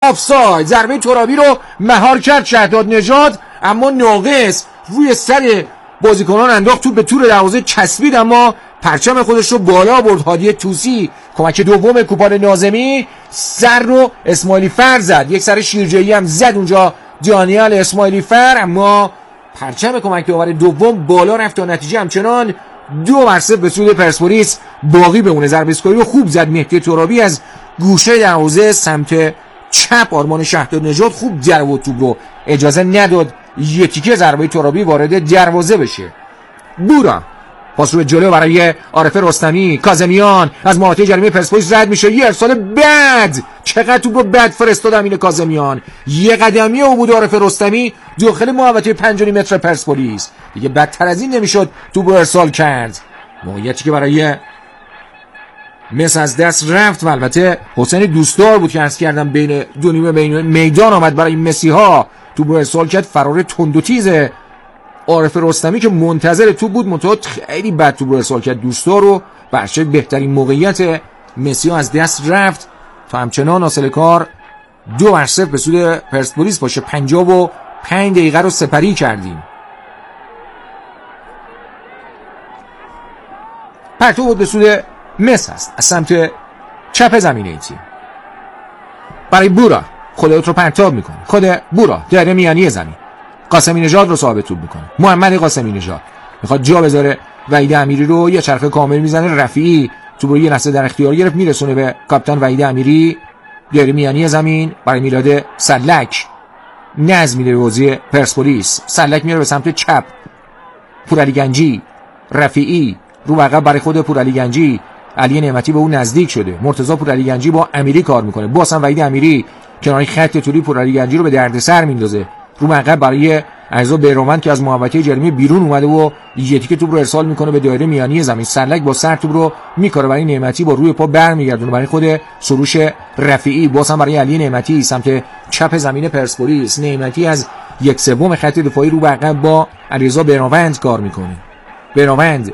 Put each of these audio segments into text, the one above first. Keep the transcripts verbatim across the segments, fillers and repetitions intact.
آفساید. ضربه ترابی رو مهار کرد شهداد نژاد، اما ناقص روی سر بازیکنان انداخت، تو به تور دروازه چسبید اما پرچم خودش رو بالا برد. هادی طوسی کمک دوم کوپال ناظمی، سر رو اسماعیلی فر زد، یک سر شیرجه‌ای هم زد اونجا دانیال اسماعیلی فر، اما پرچم کمک داور دوم بالا رفت تا نتیجه همچنان دو بر صفر به سود پرسپولیس باقی بمونه. ضربه اسکوئی رو خوب زد مهدی ترابی از گوشه دروازه سمت چپ. آرمان شهداد نژاد خوب در و توپ رو اجازه نداد یه تیکه ضربه ترابی وارد دروازه بشه. بورا پاس رو به جلو برای عارف رستمی. کاظمیان از محوطه جریمه پرسپولیس رد میشه، یه ارسال بد، چقدر توپ رو بد فرستاد امین کاظمیان. یه قدمی او بود عارف رستمی داخل محوطه پنج متر پرسپولیس، دیگه بدتر از این نمیشد توپ رو ارسال کرد. موقعیتی که برای مس از دست رفت و البته حسین دوستدار بود که عرض کردم بین دو نیمه بین میدان آمد برای مسی ها، توپ رو ارسال کرد. فرار تند و تیز عارف رستمی که منتظر توپ بود منتها خیلی بد توپ رو ارسال کرد. دوستدار رو برچه بهترین موقعیت مسی ها از دست رفت تا همچنان حاصل کار دو بر صفر به سود پرسپولیس باشه. پنجاه و پنج دقیقه رو سپری کردیم. پرتو بود به سود مس است از سمت چپ زمینه ای تیم برای بورا. خودت رو پرتاب میکنه، خود بورا دایره میانی زمین قاسمی نژاد رو صاحب توپ میکنه. محمد قاسمی نژاد میخواد جا بذاره وحید امیری رو، یه چرخه کامل میزنه. رفیعی توپ رو یه لحظه در اختیار گرفت، میرسونه به کاپیتان وحید امیری. دایره میانی زمین برای میلاد سلک، نظم میده به بازی پرسپولیس. سلک میاره به سمت چپ، پورعلی گنجی، رفیعی رو عقب برای خود پورعلی گنجی. علی نعمتی به اون نزدیک شده، مرتضی پورعلی گنجی با امیری کار میکنه. باز هم وحید امیری کنار خط طولی پورعلی گنجی رو به دردسر میندازه، رو عقب برای علیرضا بهرامند که از محوطه جریمه بیرون اومده و یه تیکه توپ رو ارسال میکنه به دایره میانی زمین. سلک با سر توپ رو میکاره برای نعمتی، با روی پا برمیگردونه برای خود سروش رفیعی. باز هم برای علی نعمتی سمت چپ زمین پرسپولیس. نعمتی از یک سوم خط دفاعی رو عقب با علیرضا بهرامند کار میکنه. بهرامند،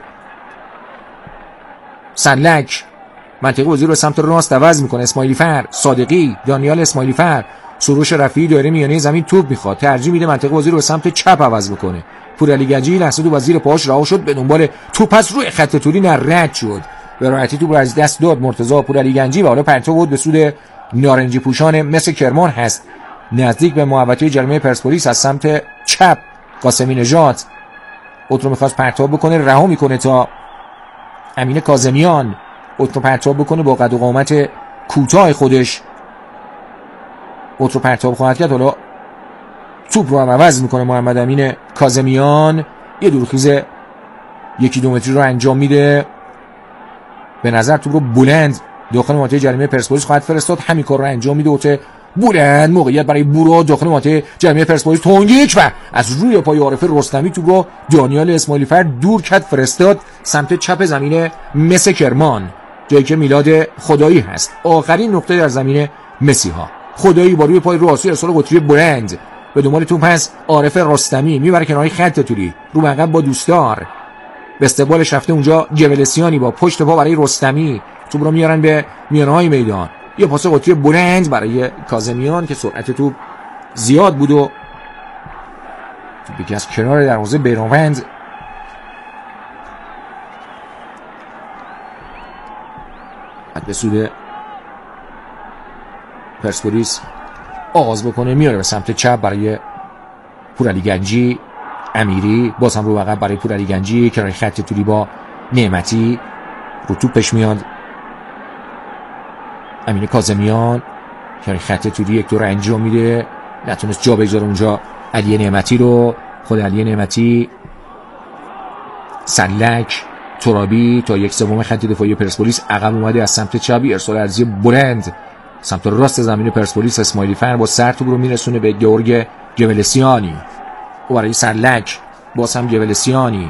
سلک، منطقه بازی رو سمت راست عوض میکنه. اسماعیلی فر، صادقی، دانیال اسماعیلی فر، سروش رفیعی دایره میانی زمین توپ میخواد، ترجیح میده منطقه بازی رو به سمت چپ عوض بکنه. پورعلی گنجی لحظه تو وزیر پاش رها شد به دنبال توپ، از روی خط طولی رد شد، به راحتی توپ رو از دست داد مرتضی پورعلی گنجی و حالا پرتو بود به سود نارنجی پوشان مس کرمان هست نزدیک به محوطه جریمه پرسپولیس از سمت چپ. قاسمی نژاد اوت رو میخواست پرتاب بکنه، رها میکنه تا امین کاظمیان اوت رو پرتاب بکنه. با قد و قامت کوتاه خودش اوت رو پرتاب خواهد کرد. حالا توپ رو هم عوض میکنه محمد امین کاظمیان، یه دورخیز یکی دو متری رو انجام میده. به نظر توپ رو بلند داخل محوطه جریمه پرسپولیس خواهد فرستاد، همین کار رو انجام میده. اوت بلند، موقعیت برای بورا داخل محوطه جریمه پرسپولیس، تونگیک و از روی پای عارف رستمی توپ رو دانیال اسماعیلی فر دور کرد فرستاد سمت چپ زمین مس کرمان، جایی که میلاد خدایی هست. آخرین نقطه در زمین مسی ها. خدایی با روی پای راست ارسال قطری بلند به دنبال توپ هست. عارف رستمی میبره کنار خط طولی، رو عقب با دوستدار به استقبالش رفته اونجا جبلسیانی با پشت پا برای رستمی. توپ رو میارن به میانهای میدان، یه پاس قطری بلند برای کاظمیان که سرعت توپ زیاد بود و توپی که از کنار دروازه بهرامند به سود پرسپولیس آغاز بکنه، میاره به سمت چپ برای پورعلی گنجی. امیری باز هم رو عقب برای پورعلی گنجی، کنار خط طولی با نعمتی، رو توپش میاد امین کاظمیان، کنار خط طولی یک دور انجام میده، نتونست جا بگذاره اونجا علی نعمتی رو. خود علی نعمتی، سلک، ترابی تا یک سوم خط دفاعی پرسپولیس عقب اومده از سمت چپی. ارسال عرضی بلند سمت راست زمین پرسپولیس. اسماعیلی فر با سر توپ رو میرسونه به گورگ جبلسیانی و برای سلک باز هم جبلسیانی،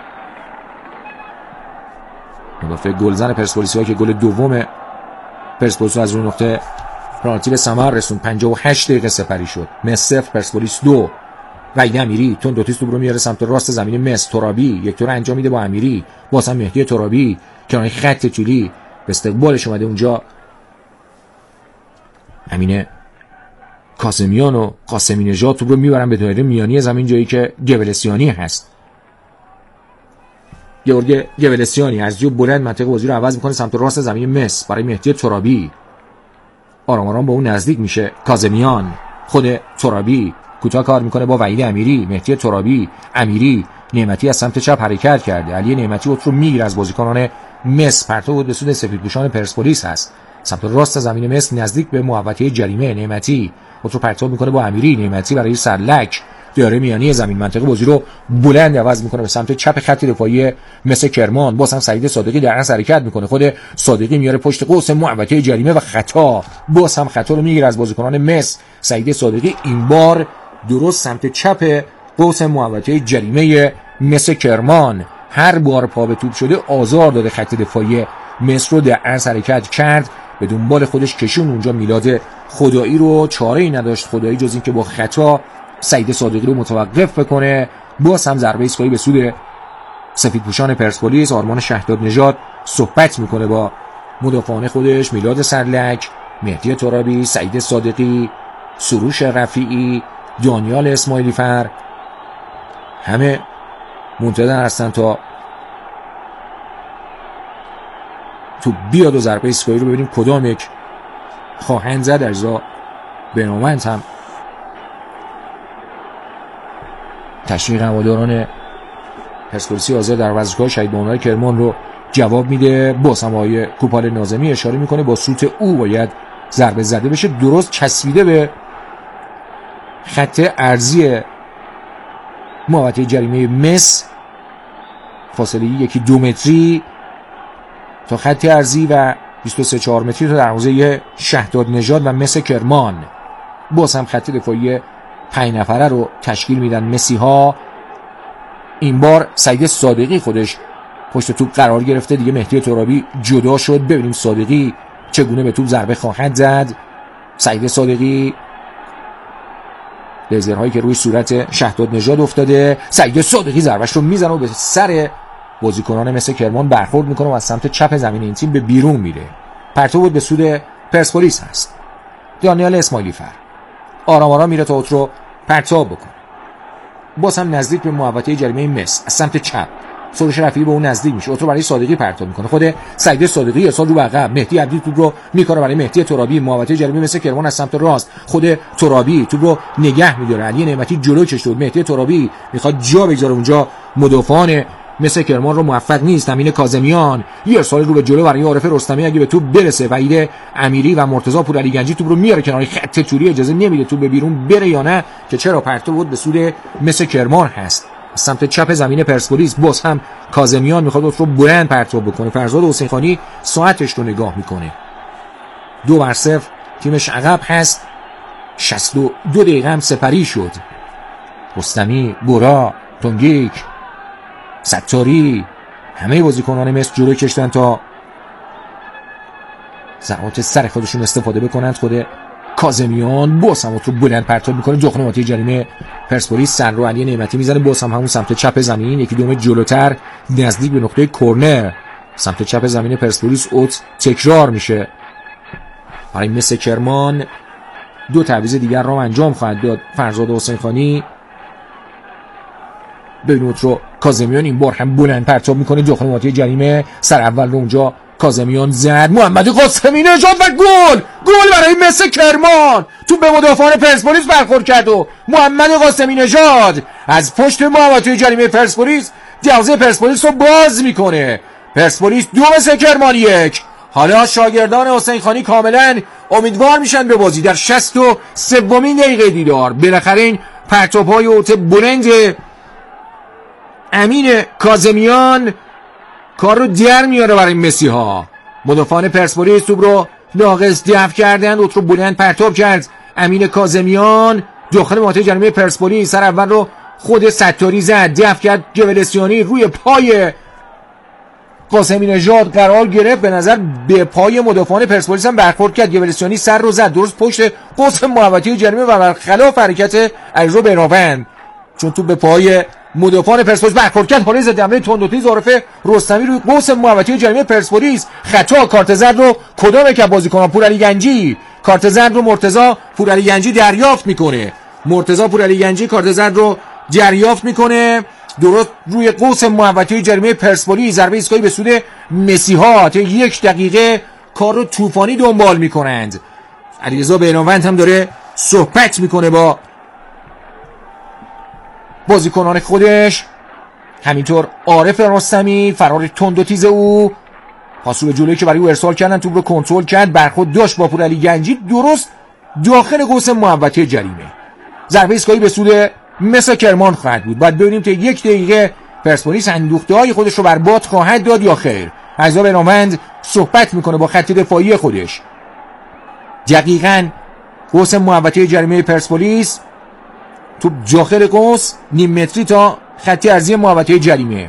مدافع گلزن پرسپولیسیا که گل دوم پرسپولیس از اون نقطه پنالتی به ثمر رسوند. پنجاه و هشت دقیقه سپری شد. مس صفر پرسپولیس دو. وحید امیری تون دو تیز توپ رو میاره سمت راست زمین مس. ترابی یک دور انجام میده با امیری، باز هم مهدی ترابی کنار خط طولی به استقبالش اومده اونجا امین کاظمیان و قاسمی نژاد توپ رو میبرن به دایره میانی زمین، جایی که گوهلسیانی هست. گیورگ گوهلسیانی از جو بلند منطقه بازی رو عوض میکنه سمت راست زمین مس برای مهدی ترابی. آرام آرام با اون نزدیک میشه کاظمیان. خود ترابی کوتاه کار میکنه با وحید امیری. مهدی ترابی، امیری، نعمتی از سمت چپ حرکت کرده. علی نعمتی اوت رو میگیره از بازیکنان مس. پرتو بود به سود سفیدپوشان پرسپولیس هست. سمت راست زمین مس نزدیک به محوطه جریمه. نعمتی اوت رو پرتو میکنه با امیری. نعمتی برای سرلک دایره میانی زمین منطقه بازی رو بلند عوض میکنه به سمت چپ خط دفاعی مس کرمان. باز هم سعید صادقی در اصل حرکت میکنه. خود صادقی میاره پشت قوس محوطه جریمه و خطا. باز هم خطا رو میگیره از بازیکنان مس. سعید صادقی این بار درست سمت چپ قوس محوطه جریمه مس کرمان. هر بار پا به توپ شده آزار داده خط دفاعی مس رو در اصل حرکت کرد. به دنبال خودش کشون اونجا میلاد خدایی رو. چاره‌ای نداشت خدایی جز این که با خطا سعید صادقی رو متوقف بکنه. باز هم ضربه ایستگاهی به سود سفیدپوشان پرسپولیس. آرمان شهداد نژاد صحبت میکنه با مدافعان خودش. میلاد سرلک، مهدی ترابی، سعید صادقی، سروش رفیعی، دانیال اسماعیلی فر همه منتظر هستن تا تو بیاد و ضربه ایستگاهی رو ببینیم کدام یک خواهند زد. ارزا بنامند هم تشویق هواداران پرسپولیسی حاضر در ورزشگاه شهید بهنام کرمان رو جواب میده. باز هم آقای کوپال ناظمی اشاره میکنه با سوت او باید ضربه زده بشه. درست چسبیده به خط ارضی محوطه جریمه مس. فاصله یکی دو متری تا خط ارضی و بیست و سه چهار متری تا دروازه شهداد نژاد و مس کرمان. باز هم خط دفاعی پنج نفره رو تشکیل میدن مسی ها. این بار سعید صادقی خودش پشت توپ قرار گرفته. دیگه مهدی ترابی جدا شد. ببینیم صادقی چگونه به توپ ضربه خواهد زد. سعید صادقی، لیزرهایی که روی صورت شهداد نژاد افتاده. سعید صادقی ضربهش رو میزنه و به سر بازیکنان مثل کرمان برخورد میکنه و از سمت چپ زمین این تیم به بیرون میره. پرتو بود به سود پرسپولیس هست. دانیال اسماعیلی فر آرام آرام میره تا اوت رو پرتاب بکنه. باز هم نزدیک به محوطه جریمه مس از سمت چپ. سروش رفیعی به اون نزدیک میشه. اوت رو برای صادقی پرتاب میکنه. خود سعید صادقی ارسال رو به عقب. مهدی عبدی توپ رو میکنه برای مهدی ترابی. محوطه جریمه مثل کرمان از سمت راست. خود ترابی توپ رو نگه میداره. علی نعمتی جلو کشید. مهدی ترابی میخواد جا بگذاره اونجا. مدافعان مثل کرمان رو موفق نیست. امین کاظمیان یه ارسال رو به جلو برای عارف رستمی. اگه به توپ برسه وحید امیری و مرتضی پورعلی گنجی توپ رو میاره کنار خط توری. اجازه نمیده توپ به بیرون بره یا نه که چرا پرتو بود به سود مثل کرمان هست. سمت چپ زمین پرسپولیس باز هم کاظمیان میخواد رو بلند پرتاب بکنه. فرزاد حسین خانی ساعتش رو نگاه میکنه. دو بر صفر تیمش عقب هست. شصت و دو دقیقه هم سپری شد. رستمی، گورا، تونگیک، ستاری همه بازیکنان مصر جلوی کشتن تا ضربات سر خودشون استفاده بکنند. خود کاظمیان باز هم رو بلند پرتاب میکنه. داخل محوطه جریمه پرسپولیس سر رو علی نعمتی میزنه. باز هم همون سمت چپ زمین یکی دو متر جلوتر نزدیک به نقطه کرنر سمت چپ زمین پرسپولیس اوت تکرار میشه. برای مس کرمان دو تعویض دیگر رو انجام خواهد داد فرزاد حسین خانی. ببینید رو کاظمیان این بار هم بلند پرتاب میکنه داخل محوطه جریمه. سر اول رو اونجا کاظمیان زد. محمد قاسمی نژاد و گل گل برای مس کرمان. تو به مدافعان پرسپولیس برخورد کرد و محمد قاسمی نژاد از پشت محوطه جریمه پرسپولیس دروازه پرسپولیس رو باز میکنه. پرسپولیس دو مس کرمان یک. حالا شاگردان حسین خانی کاملا امیدوار میشن به بازی در شصت و سومین دقیقه دیدار. بالاخره این پرتاب‌های اوت بلند امین کاظمیان کار رو در میاره برای مسی ها. مدافعان پرسپولیس توپ رو ناقص دفع کردند. اوت رو بلند پرتاب کرد امین کاظمیان داخل محوطه جریمه پرسپولیس. سر اول رو خود ستاری زد. دفع کرد گوهلسیانی روی پای قاسمی نژاد قرار گرفت. به نظر به پای مدافعان پرسپولیس هم برخورد کرد. گوهلسیانی سر رو زد درست پشت قوس محوطه جریمه و برخلاف حرکت علیرضا بناوند چون تو به پای مدافعان پرسپولیس برخورد کرد. حالا ضد حمله تند و تیز عارف رستمی روی قوس محوطه جریمه پرسپولیس. خطا کارت زرد رو کدام یک بازیکنان پورعلی گنجی کارت زرد رو مرتضی پورعلی گنجی دریافت میکنه. مرتضی پورعلی گنجی کارت زرد رو دریافت میکنه درست روی قوس محوطه جریمه پرسپولیس. ضربه ایستگاهی به سود مسیحا. تا یک دقیقه کار رو طوفانی دنبال میکنند. علیرضا بهناموند هم داره صحبت میکنه با بازیکنان خودش. همینطور عارف رستمی فرار تند و تیز او پاس به جلویی که برای او ارسال کردن توپ رو کنترل کرد. برخورد داشت با پورعلی گنجی درست داخل قوس محوطه جریمه. ضربه ایستگاهی به سود مس کرمان خواهد بود. بعد ببینیم تا یک دقیقه پرسپولیس اندوخته‌های خودش رو بر باد خواهد داد یا خیر. علیرضا بهناموند صحبت میکنه با خط دفاعی خودش. دقیقاً قوس محوطه جریمه پرسپولیس، توپ داخل قوس نیم متری تا خط ارضی محوطه جریمه.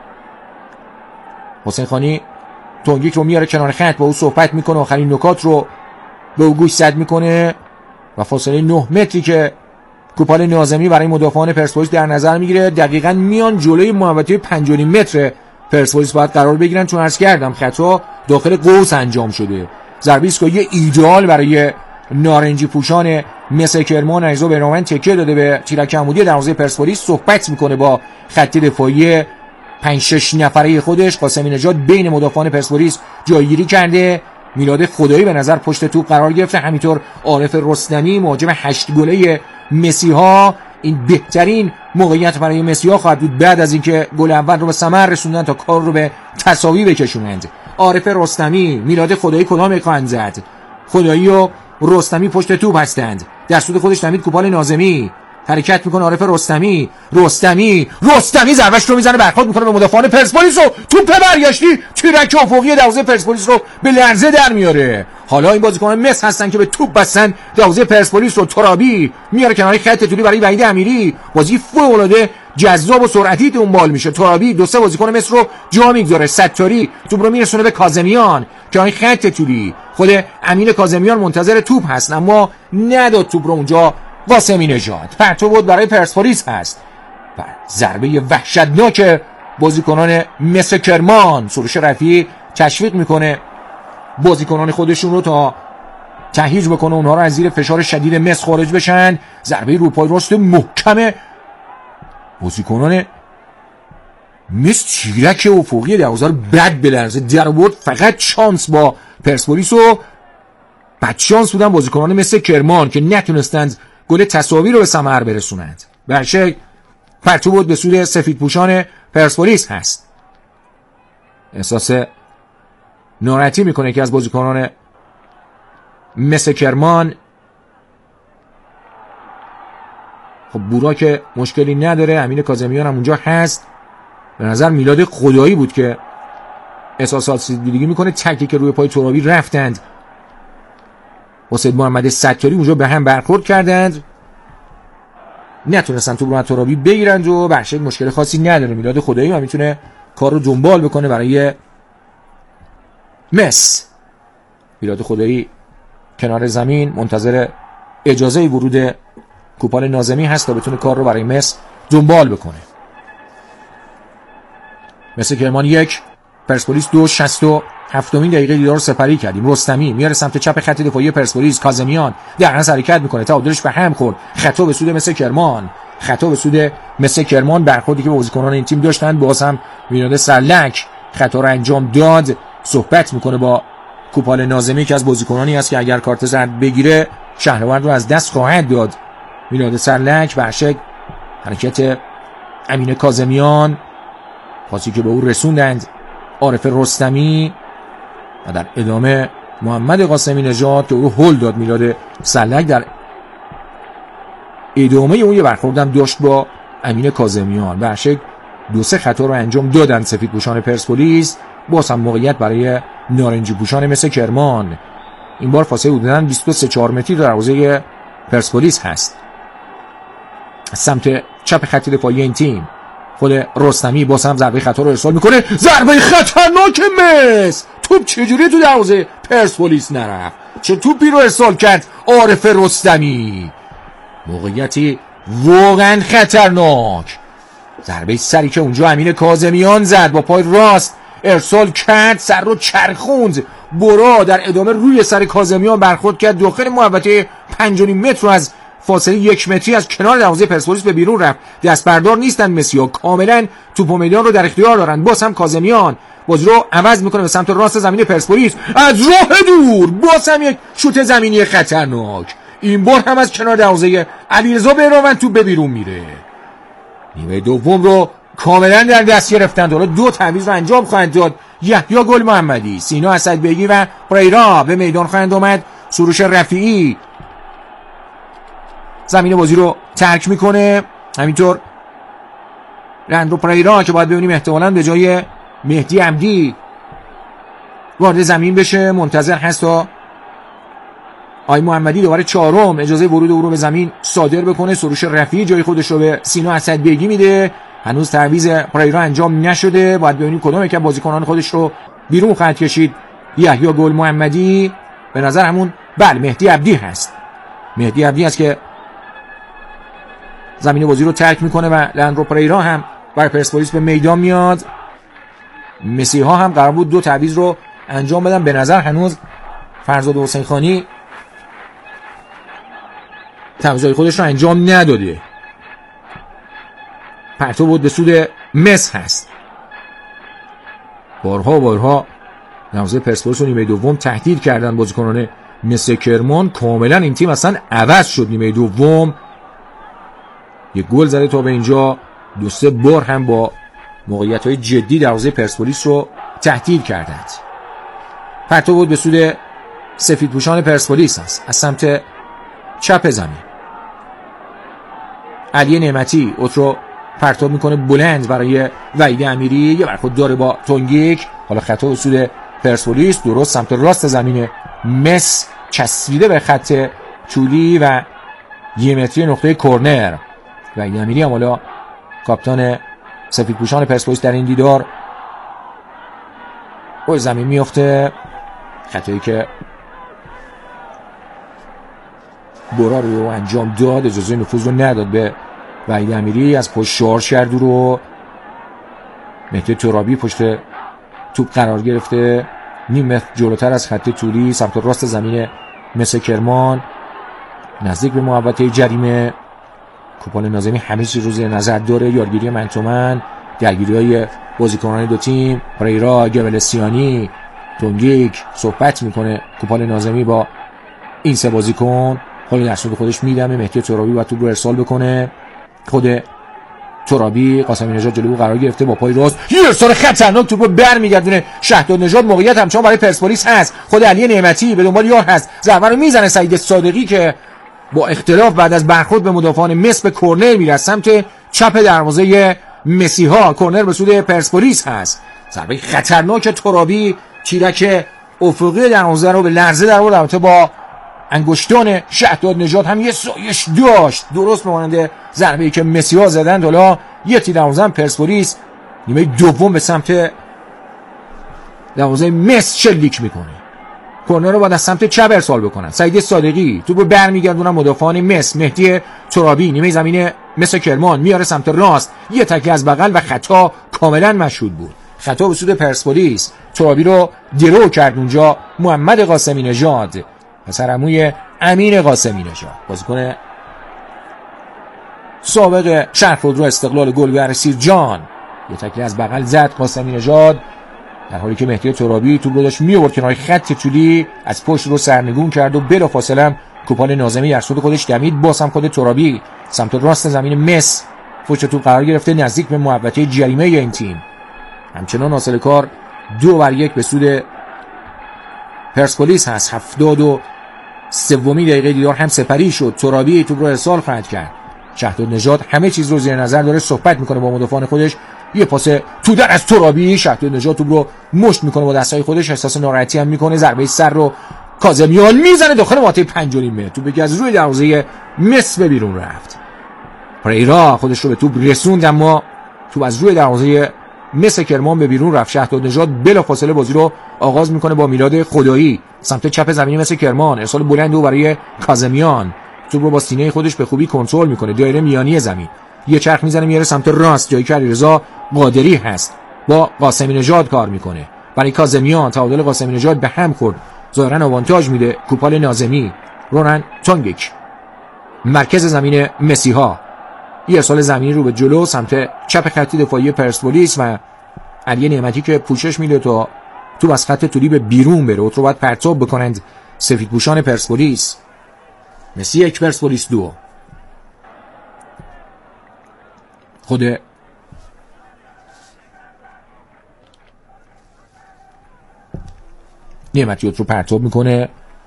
حسین خانی تونگیک رو میاره کنار خط، با او صحبت میکنه، آخرین نکات رو به او گوش زد میکنه و فاصله نه متری که کوپال ناظمی برای مدافعان پرسپولیس در نظر میگیره دقیقاً میان جلوی محوطه پنج و نیم متر پرسپولیس باید قرار بگیرن، چون عرض کردم خطا داخل قوس انجام شده. ضربه ایستگاهی ایدئال برای نارنجی پوشان مس کرمان. علیرضا بهناموند تکیه داده به تیرک عمودی دروازه پرسپولیس، صحبت میکنه با خط دفاعی پنج شش نفره خودش. قاسمی نژاد بین مدافعان پرسپولیس جایگیری کرده. میلاد خدایی به نظر پشت توپ قرار گرفته. همینطور عارف رستمی مهاجم هشت گله مسیحا. این بهترین موقعیت برای مسیحا خواهد بود بعد از اینکه گل اول رو به ثمر رسوندن تا کار رو به تساوی بکشونند. عارف رستمی، میلاد خدایی کدام یک خواهند زد؟ خدایی و رستمی پشت توپ هستند. در سود خودش نمید کوپال ناظمی حرکت میکنه. عارف رستمی رستمی رستمی ضربهش رو میزنه، برخورد میکنه به مدافعان پرسپولیس و توپ برگشتی تیرک افقی دروازه پرسپولیس رو به لرزه در میاره. حالا این بازیکنان مس هستن که به توپ بستن دروازه پرسپولیس رو. ترابی میاره کنار خط طولی برای وحید امیری. بازی فوق العاده جذاب و سرعتی دنبال میشه. ترابی دو سه بازیکن مس رو جا میگذاره. ستاری توپ رو میرسونه به کاظمیان کنار خط طولی. خود امین کاظمیان منتظر توپ هست اما نداد توپ رو اونجا. قاسمی نژاد پرتو بود برای پرسپولیس هست. و ضربه وحشتناک بازیکنان مس کرمان. سروش رفیعی تشویق میکنه بازیکنان خودشون رو تا تهییج بکنه اونها رو از زیر فشار شدید مس خارج بشن. ضربه روپای راست محکم بازیکنان مس، تیرک افقی دروازه رو بد بلرزه در آورد. فقط شانس با پرسپولیس و بد شانس بودن بازیکنان مس کرمان که نتونستند گل تساوی رو به ثمر برسونند. برشه پرتو بود به سود سفید پوشان پرسپولیس هست. احساس ناراحتی میکنه که از بازیکنان مس کرمان. خب بورا که مشکلی نداره، امین کاظمیان هم اونجا هست. به نظر میلاد خدایی بود که احساسات سیدگی میکنه. تکی که روی پای ترابی رفتند حسین محمد ستاری اونجا به هم برخورد کردند، نتونستن تو رو ترابی بگیرند و برشه مشکل خاصی نداره. میلاد خدایی هم میتونه کار رو دنبال بکنه برای مس. میلاد خدایی کنار زمین منتظر اجازه ورود کوپال ناظمی هست تا بتونه کار رو برای مس دنبال بکنه. مس کرمان یک پرسپولیس دو. شصت و هفتمین دقیقه دیدار سپری کردیم. رستمی میاره سمت چپ خط دفاعی پرسپولیس. کاظمیان در از حرکت میکنه، تعادلش به هم خورد. خطا به سود مس کرمان. خطا به سود مس کرمان. برخوردی که بازیکنان این تیم داشتن باز هم میلاد سرلک خطا رو انجام داد. صحبت میکنه با کوپال ناظمی که از بازیکنانی است که اگر کارت زرد بگیره شهرورد رو از دست خواهد داد. میلاد سرلک برشک حرکت امین کاظمیان، پاسی که به او رسوندند عارف رستمی و در ادامه محمد قاسمی نژاد که او رو هول داد میلاد سرلک. در ادامه اون یه برخوردم داشت با امین کاظمیان. برشک دو سه خطا رو انجام دادن سفید پوشان پرسپولیس. باز هم موقعیت برای نارنجی پوشان مثل کرمان. این بار فاصله حدوداً بیست و سه چهار متری در دروازه پرسپولیس هست. سمت چپ خط دفاعی این تیم خود رستمی باز هم ضربه خطا رو ارسال میکنه. ضربه خطرناک مس. توپ چجوری تو دروازه پرسپولیس نرفت؟ چه توپی رو ارسال کرد عارف رستمی. موقعیتی واقعا خطرناک. ضربه سری که اونجا امین کاظمیان زد با پای راست ارسال کرد، سر رو چرخوند، برا در ادامه روی سر کاظمیان برخورد کرد، داخل محوطه پنج و نیم متر از فاصله یک متری از کنار دروازه پرسپولیس به بیرون رفت. دست بردار نیستن مسی‌ها، کاملا توپ و میدان رو در اختیار دارن. باز هم کاظمیان بازی رو عوض میکنه به سمت راست زمین پرسپولیس، از راه دور باز هم یک شوت زمینی خطرناک، این بار هم از کنار دروازه علیرضا بهراون توپ به بیرون میره. نیمه دوم رو کاملا در دست گرفتن. حالا دو تعویض رو انجام خواهند داد. یحیی گل محمدی، سینا اسدبیگی و پریرا به میدان خواهند آمد. سروش رفیعی زمین بازی رو ترک میکنه، همینطور رندرو پریرا که باید ببینیم احتمالاً به جای مهدی عبدی وارد زمین بشه، منتظر هست تا آی محمدی دوباره چهارم اجازه ورود او رو به زمین صادر بکنه. سروش رفیعی جای خودش رو به سینا اسدبیگی میده. هنوز تعویض پریرا انجام نشده، باید ببینیم کدوم یک بازیکنان خودش رو بیرون خواهد کشید. یحیی گل محمدی به نظر همون بله مهدی عبدی هست، مهدی عبدی است که زمین بازی رو ترک میکنه و لندرو پریرا هم برای پرسپولیس به میدان میاد. مسی ها هم قرار بود دو تعویض رو انجام بدن، به نظر هنوز فرزاد حسین خانی تعویضای خودش رو انجام نداده. پرتو بود به سود مس هست. بارها بارها نوزه پرسپولیس و نیمه دوم تهدید کردن بازیکنان مس کرمان، کاملا این تیم اصلا عوض شد. نیمه دوم یک گل زده تا به اینجا، دو سه بار هم با موقعیت‌های جدی دروازه پرسپولیس رو تهدید کردند. پرتو بود به سود سفیدپوشان پرسپولیس است از سمت چپ زمین. علی نعمتی اوترو پرتاب میکنه بلند برای وحید امیری، یه برخورد داره با تونگیک. حالا خطا به سود پرسپولیس، درست سمت راست زمین مس، چسبیده به خط طولی و یه متری نقطه کرنر. وحید امیری هم حالا کاپیتان سفیدپوشان پرسپولیس در این دیدار روی زمین میفته. خطایی که برا رو انجام داد، اجازه نفوذ رو نداد به وحید امیری، از پشت شارژ کرد رو. مهدی ترابی پشت توپ قرار گرفته، نیم متر جلوتر از خط طولی سمت راست زمین مس کرمان، نزدیک به محوطه جریمه. کوپال ناظمی همه چیز رو زیر نظر داره، یادگیری من تو من، درگیری‌های بازیکنان دو تیم. پریرا، گبلسیانی، تونگیک صحبت میکنه کوپال ناظمی با این سه بازیکن. حالا در صورت خودش میدمه، مهدی ترابی باید توپ رو ارسال بکنه. خود ترابی، قاسمی نژاد جلو قرار گرفته با پای راست، یه ارسال خطرناک توپ رو برمیگردونه شهداد نژاد. موقعیت همچنان برای پرسپولیس هست، خود علی نعمتی به دنبال یار هست، ضربه رو میزنه سعید صادقی که با اختلاف بعد از برخورد به مدافعان مس به کرنر میره سمت چپ دروازه مسی ها. کرنر به سود پرسپولیس هست. ضربه خطرناک ترابی، تیرک افقی دروازه رو به لرزه در آورد. البته با انگشتان شهداد نژاد هم یه سایش داشت، درست مانند ضربه‌ای که مسی ها زدن. حالا یه تیر دروازه پرسپولیس نیمه دوم به سمت دروازه مس شلیک میکنه. کرنر رو باید از سمت چپ ارسال بکنن. سعید صادقی توپ رو برمیگردونن مدافعان مس. مهدی ترابی نیمه زمین مس کرمان میاره سمت راست، یه تکیه از بغل و خطا کاملا مشهود بود. خطا به سود پرسپولیس. ترابی رو درو کرد اونجا محمد قاسمی نژاد، پسر عموی امین قاسمی نژاد، بازیکن سابق شهرخودرو استقلال گلبهر سیرجان. یه تکیه از بغل زد قاسمی نژاد، در حالی که مهدی ترابی توپ رو داشت می‌آورد کنار خط طولی، از پشت رو سرنگون کرد و بلافاصله کوپال ناظمی در صورت خودش دمید. باز هم خود ترابی سمت راست زمین مس پشت توپ قرار گرفته، نزدیک به محوطه جریمه این تیم. همچنان حاصل کار دو بر یک به سود پرسپولیس هست. هفتاد و سومین دقیقه دیدار هم سپری شد. ترابی توپ رو ارسال خواهد کرد. شهداد نژاد همه چیز رو زیر نظر داره، صحبت میکنه با مدافعان خودش. یه پاس تو در از ترابی، شهداد نژاد توپ رو مشت میکنه با دستای خودش، احساس ناراحتی هم میکنه. ضربه سر رو کاظمیان میزنه داخل محوطه پنج و نیم متر، توپی که از روی دروازه مس به بیرون رفت. پریرا خودش رو به توپ رسوند، اما توپ از روی دروازه مس کرمان به بیرون رفت. شهداد نژاد بلافاصله بازی رو آغاز میکنه با میلاد خدایی سمت چپ زمین مس کرمان. ارسال بلند او برای کاظمیان، توپ رو با سینه خودش به خوبی کنترل میکنه. دایره میانی زمین یه چرخ میزنه میاره سمت راست، جایی که علیرضا قادری هست با قاسمی نژاد کار میکنه. برای کاظمیان تعادل قاسمی نژاد به هم خورد، ظاهرا آوانتاژ میده کوپال ناظمی. رونن تونگیک مرکز زمین مسیحا، یه ارسال زمینی رو به جلو سمت چپ خط دفاعی پرسپولیس و علی نعمتی که پوشش میده تا تو از خط طولی به بیرون بره. تو باید پرتاب بکنند سفیدپوشان پرسپولیس. مسی یک، پرسپولیس دو. خود نعمتی رو پرتاب میکنه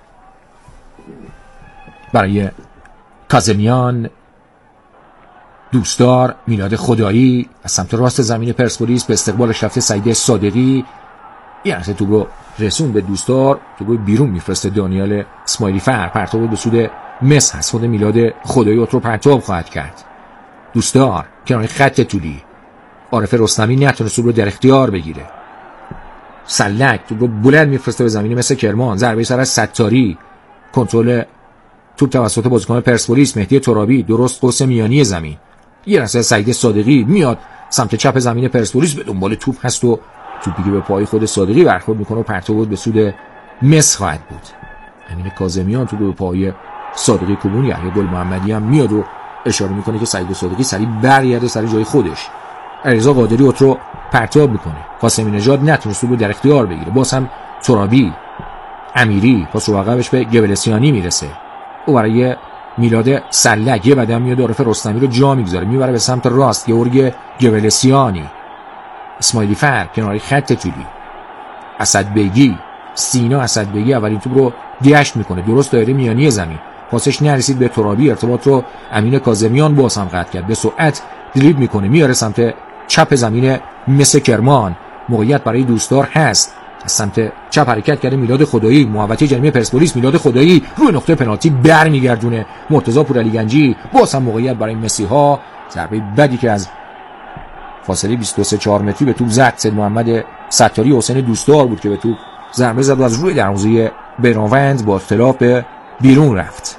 برای کاظمیان. دوستدار میلاد خدایی از سمت راست زمین پرسپولیس به استقبالش رفته سعید صادقی، یه لحظه تو رو رسون به دوستدار، تو رو بیرون میفرسته دانیال اسماعیلی فر. پرتاب به سود مس هست. خود میلاد خدایی رو پرتاب خواهد کرد. دوستدار کنار خط طولی، عارف رستمی نتونست رو در اختیار بگیره. سلک تو رو بلند میفرسته به زمین مثل کرمان. ضربه سر از ستاری، کنترل توپ توسط بازیکن پرسپولیس مهدی ترابی، درست قوس میانی زمین. یه لحظه سعید صادقی میاد سمت چپ زمین پرسپولیس، به دنبال توپ هست و توپی که به پای خود صادقی برخورد میکنه و پرتاب به سود مس خواهد بود. امین کاظمیان تو به پای صادقی کوبون. یحیی گل محمدی هم میاد و اشاره میکنه که سعید صادقی سریع برگرده سر جای خودش. علیرضا قادری رو پرتاب میکنه. قاسمی نژاد نتونست رو در اختیار بگیره. باز هم ترابی، امیری پاس رو عقبش به گبلسیانی میرسه. او برای میلاد سلک یه بدم میاد، عارف رستمی رو جا میگذاره میبره به سمت راست. گورگ گبلسیانی، اسماعیلی فر کناری خط طولی، اسدبیگی، سینا اسدبیگی اولین توپ رو دیشت میکنه درست دایره میانی زمین. پاسش نرسید به ترابی، ارتباط رو امین کاظمیان باز هم قطع کرد. به سرعت دریبل میکنه میاره سمت چپ زمین مثل کرمان. موقعیت برای دوستدار هست. از سمت چپ حرکت کرده میلاد خدایی، محوطه جریمه پرسپولیس. میلاد خدایی روی نقطه پنالتی برمیگردونه مرتضی پورعلی گنجی. باز هم موقعیت برای مسیحا. ضربه بدی که از فاصله بیست و سه چهار متری به توپ زد. سید محمد ستاری حسین دوستدار بود که به توپ ضربه زد و از روی دروازه بیرانوند با اختلاف به بیرون رفت.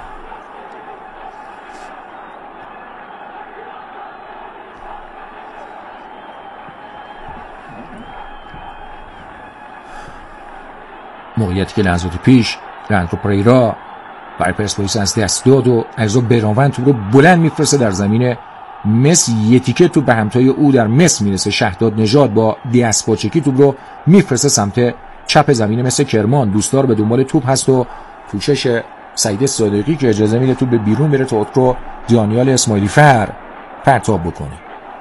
موقعیتی که لحظات پیش لندرو پریرا برای پرسپولیس از دست داد و علیرضا بیرانوند توپ رو بلند میفرسته در زمین مس. یه تیکه توپ به همتای او در مس میرسه. شهداد نژاد با دیاسپاچکی توپ رو میفرسته سمت چپ زمین مثل کرمان. دوستدار به دنبال توپ هست و پوشش سعید صادقی که اجازه میده توپ به بیرون بره تا رو دانیال اسماعیلی فر پرتاب بکنه.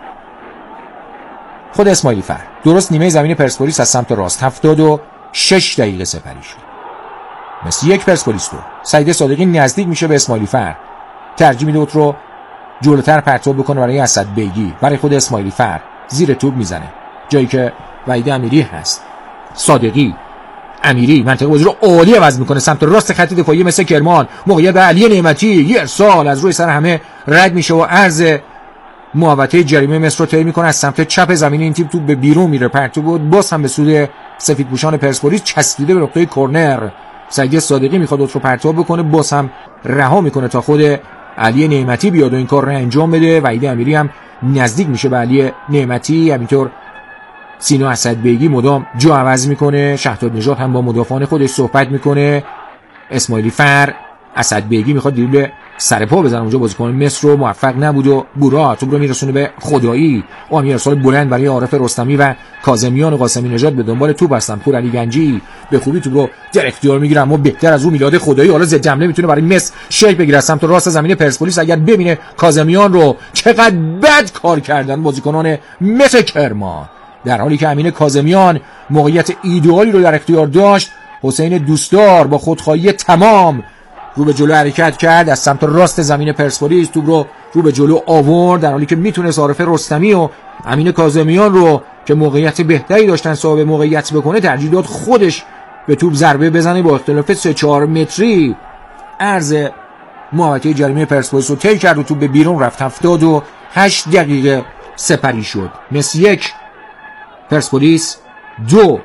خود اسماعیلی فر درست نیمه زمین پرسپولیس از سمت راست. هفتاد و شش دقیقه سپری شد. مثل یک، پرسپولیس دو. سعید صادقی نزدیک میشه به اسماعیلی فر، ترجیح میده رو جلوتر پرتاب بکنه برای اسدبیگی. برای خود اسماعیلی فر زیر توپ میزنه جایی که وحید امیری هست. صادقی، امیری منطقه بازی رو عالی عوض میکنه سمت راست خط دفاعی مثل کرمان. موقعیت به علی نعمتی، یه ارسال از روی سر همه رد میشه و عرض محوطه جریمه مصر رو طی میکنه. از سمت چپ زمین این تیپ توپ به بیرون میره. پرتاب بود باز هم به سود سفیدپوشان پرسپولیس، چسبیده به نقطه کرنر. سعید صادقی میخواد رو پرتاب بکنه، باز هم رها میکنه تا خود علی نعمتی بیاد و این کار رو انجام بده. وحید امیری هم نزدیک میشه به علی نعمتی. همینطور سینا اسدبیگی مدام جا عوض میکنه. شهداد نژاد هم با مدافعان خودش صحبت میکنه. اسماعیلی فر، اسدبیگی میخواد دریبل سر پا بزنه اونجا، بازیکن مصر رو موفق نبود و بورا توپ رو میرسونه به خدایی. اون یه ارسال بلند برای عارف رستمی و کاظمیان و قاسمی نژاد به دنبال توپ هستن. پورعلی گنجی به خوبی توپ رو در اختیار میگیره، اما بهتر از اون میلاد خدایی حالا ضد حمله میتونه برای مصر شیک بگیره سمت راست زمین پرسپولیس. اگر ببینه کاظمیان رو چقدر بد کار کردن بازیکنان مصر کرمان، در حالی که امین کاظمیان موقعیت ایدئالی رو در اختیار داشت. حسین دوستدار با خودخواهی تمام رو به جلو حرکت کرد از سمت راست زمین پرسپولیس. توپ رو رو به جلو آورد در حالی که میتونه عارف رستمی و امین کاظمیان رو که موقعیت بهتری داشتن صاحب موقعیت بکنه ترجیح داد خودش به توپ ضربه بزنه. با اختلاف سه چهار متری عرض محوطه جریمه پرسپولیس رو طی کرد و توپ به بیرون رفت. هفتاد و هشت دقیقه سپری شد. مس یک، پرسپولیس دو.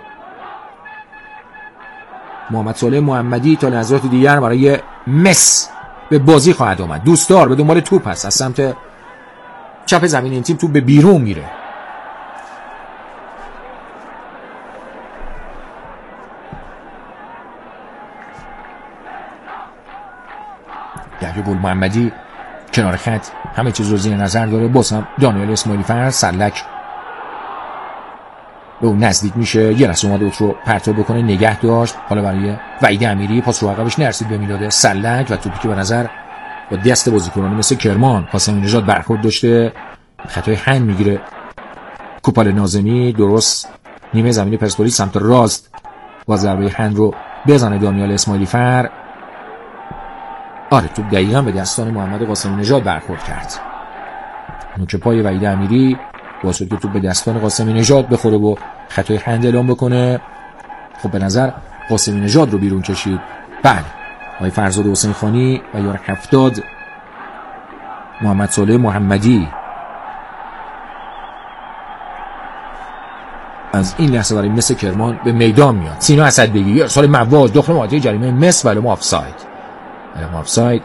محمد صالح محمدی تا لحظات دیگر برای مس به بازی خواهد آمد. دوستدار به دنبال توپ هست از سمت چپ زمین این تیم توپ به بیرون میره. یحیی گل محمدی کنار خط همه چیز رو زیر نظر داره. باز هم دانیال اسماعیلی فر سلک به اون نزدیک میشه، یه لحظه اومده رو پرتاب بکنه، نگه داشت. حالا برای وحید امیری پاس رو عقبش نرسید به میلاد سلک و توپی که به نظر با دست بازیکنان مثل کرمان قاسمی نژاد برخورد داشته خطای هند میگیره کوپال ناظمی. درست نیمه زمین پرسپولیس سمت راست با ضربه هند رو بزنه دانیال اسماعیلی فر. آره توپ دقیقاً به دستان محمد قاسمی نژاد برخورد کرد. نوک پای وحید امیری باعث شد که توپ به دستان قاسمی نژاد بخوره و خطای هند اعلام بکنه. خب به نظر قاسمی نژاد رو بیرون کشید. بله آقای فرزاد حسین خانی و یار هفتاد محمد صالح محمدی از این لحظه برای مس کرمان به میدان میاد. سینا اسدبگی ارسال مواج داخل محوطه جریمه مس ولی آفساید. ولی آفساید.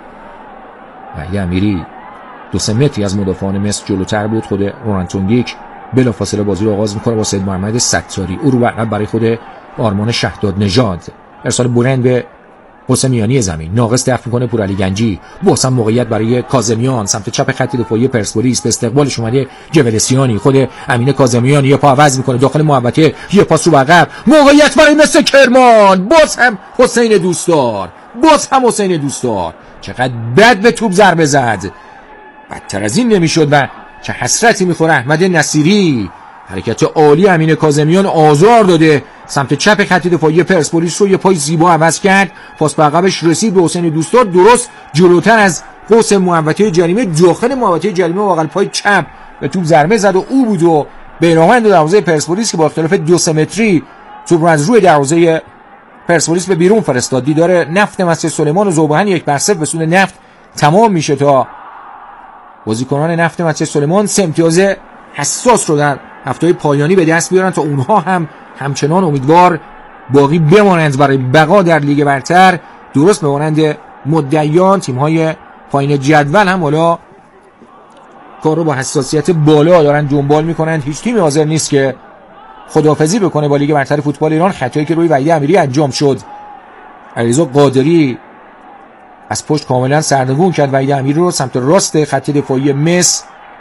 و امیری دو سه متری از مدافعان مس جلوتر بود. خود رونالدونگیک بلافاصله بازی رو آغاز میکنه با سید محمد ستاری. او رو عقب برای خود آرمان شهداد نژاد. ارسال بلند به حسینیانی زمین ناقص دفع میکنه پورعلی گنجی. باز هم موقعیت برای کاظمیان سمت چپ خط دفاعی پرسپولیس. به استقبالش اومده جولسیانی. خود امین کاظمیان یه پا عوض میکنه داخل محوطه، یه پاس رو عقب. موقعیت برای مس کرمان. باز هم حسین دوستدار. باز هم حسین دوستدار. چقدر بد به توپ ضربه زد. بدتر از این نمیشد و چه حسرتی میخوره احمد نصیری. حرکت عالی امین کاظمیان آزار داده سمت چپ خط دفاعی پرسپولیس رو، یه پای زیبا عوض کرد. پاس به عقبش رسید به حسین دوستدار درست جلوتر از قوس محوطه جریمه داخل محوطه جریمه واقعا پای چپ به توپ ضربه زد و او بود و بیرانوند دروازه پرسپولیس که با اختلاف دو سه متری توپ رو از روی دروازه پرسپولیس به بیرون فرستاد. دیدار نفت مسجد سلیمان و ذوبحن یک بر صفر به سود نفت تمام میشه تا بازیکنان نفت مسجد سلیمان سه امتیاز حساس رو در هفته پایانی به دست بیارن تا اونها هم همچنان امیدوار باقی بمانند برای بقا در لیگ برتر. درست به مانند مدعیان تیم‌های پایین جدول هم حالا کار رو با حساسیت بالا دارن دنبال میکنن. هیچ تیمی حاضر نیست که خداحافظی بکنه با لیگ برتر فوتبال ایران. خطایی که روی وحید امیری انجام شد، علیرضا قادری از پشت کاملا سرنگون کرد وحید امیری رو سمت راست خط دفاعی مس.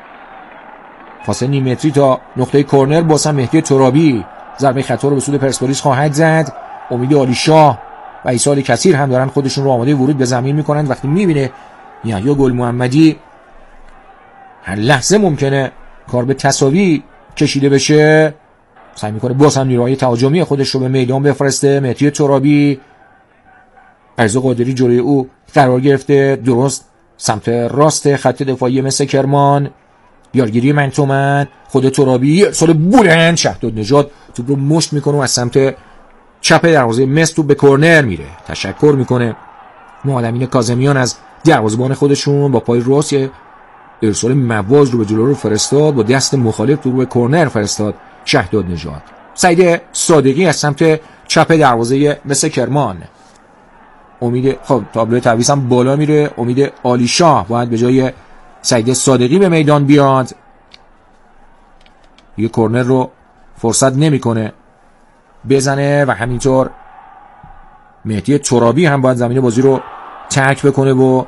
فاصله نیم متری تا نقطه کرنر بازم مهدی ترابی ضربه خطا رو به سود پرسپولیس خواهد زد. امید عالیشاه و عیسی علیکثیر هم دارن خودشون رو آماده ورود به زمین میکنن. وقتی میبینه یحیی گل محمدی هر لحظه ممکنه کار به تساوی کشیده بشه، سعی میکنه باز هم نیروهای تهاجمی خودش رو به میدان بفرسته. مهدی ترابی، علیرضا قادری جلوی او قرار گرفته درست سمت راست خط دفاعی مس کرمان. یارگیری منتومن خود ترابی ارسال بلند شهداد نژاد توپ رو مشت میکنه و از سمت چپ دروازه مس توپ به کرنر میره. تشکر میکنه معلمین کاظمیان از دروازه‌بان خودشون. با پای راست ارسال مواج رو به جلو رو فرستاد، با دست مخالف توپ رو به کرنر فرستاد شهداد نژاد. سعید صادقی از سمت چپ دروازه مس کرمان. امید خب تابلو تعویض هم بالا میره. امید عالیشاه باید به جای سعید صادقی به میدان بیاد. یه کرنر رو فرصت نمیکنه بزنه و همینطور مهدی ترابی هم باید زمین بازی رو ترک بکنه و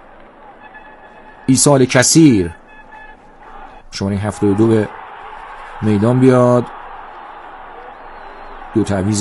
عیسی علیکثیر شماره هفتاد و دو به میدان بیاد. دو تعویض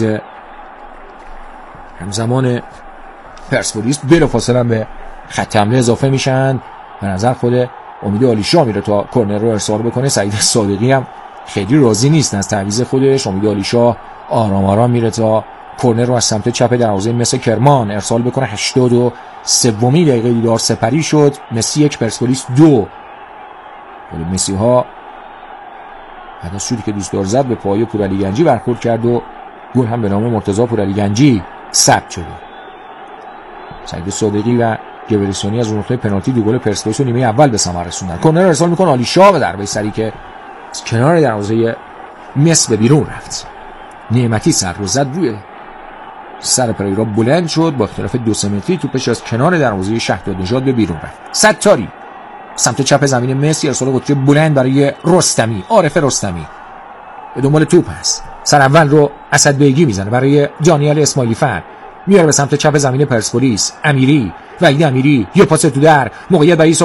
همزمان پرسپولیس بلافاصله به خط حمله اضافه میشن. به نظر خود امید عالیشاه میره تا کرنر رو ارسال بکنه. سعید صادقی هم خیلی راضی نیست از تعویض خودش. امید عالیشاه آرام آرام میره تا کرنر رو از سمت چپ دروازه مس کرمان ارسال بکنه. هشتاد و سومین دقیقه دیدار سپری شد. مسی یک پرسپولیس دو. ولی مسی ها بعد از شوتی که دوستدار زد به پای پورعلی گنجی برخورد کرد و گل هم به نام مرتضی پورعلی گنجی ثبت شد. سعید صادقی و گبرسونی از نقطه پنالتی دو گل پرسپولیس رو نیمه اول به ثمر رسوندن. کرنر ارسال میکنه عالیشاه و ضربه سری که از کنار دروازه مس به بیرون رفت. نعمتی سر رو زد روی سر پریرا بلند شد، با اختلاف دو سه متری توپش از کنار دروازه شهداد نژاد به بیرون رفت. ستاری سمت چپ زمین مصر ارسال قطری بلند برای رستمی، عارف رستمی به دنبال توپ هست. سر اول رو اسد بیگی میزنه برای دانیال اسماعیلی فر، میاره به سمت چپ زمین پرسپولیس. امیری، وحید امیری، یه پاس تو در، موقعیت برای